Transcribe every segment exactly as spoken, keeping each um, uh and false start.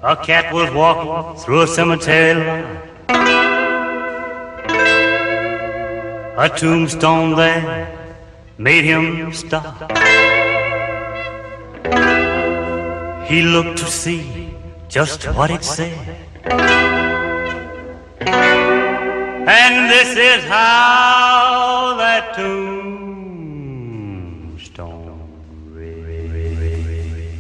A cat was walking through a cemetery line. A tombstone there made him stop. He looked to see just what it said. And this is how that tombstone read.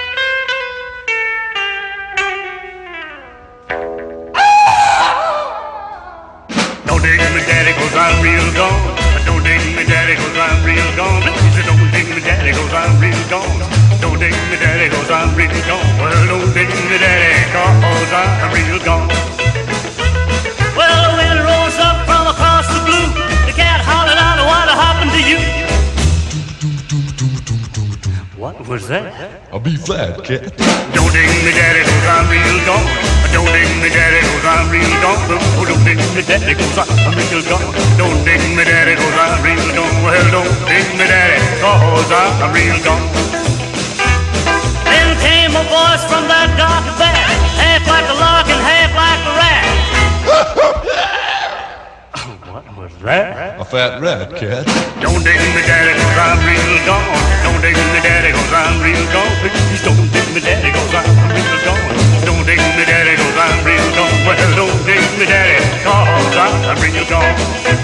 Don't dig me, daddy, 'cause I'm real gone. Don't dig me, daddy, 'cause I'm real gone. Don't dig me, daddy, 'cause I'm real gone. Don't dig me, daddy, 'cause I'm real gone. Well, don't dig me, daddy, 'cause I'm real gone. Well, the wind rose up from across the blue. The cat hollered out, what happened to you? What was that? A B flat, cat. Don't dig me, daddy, 'cause I'm real gone. Don't dig me, daddy, 'cause I'm real gone. Oh, don't dig me, daddy, 'cause I'm real gone. Don't dig me, daddy, 'cause I'm real gone. Well, don't dig me, daddy, 'cause I'm real gone. Then came a voice from that dark back, half like a lark and half like a rat. What was that? A fat rat, cat. Don't dig me, daddy, 'cause I'm real gone. Don't dig me, daddy, 'cause I'm real gone. Please don't dig me, daddy, 'cause I'm real gone. Don't dig me, daddy, 'cause I'm real gone. Well, don't dig me, daddy, 'cause I'm real gone.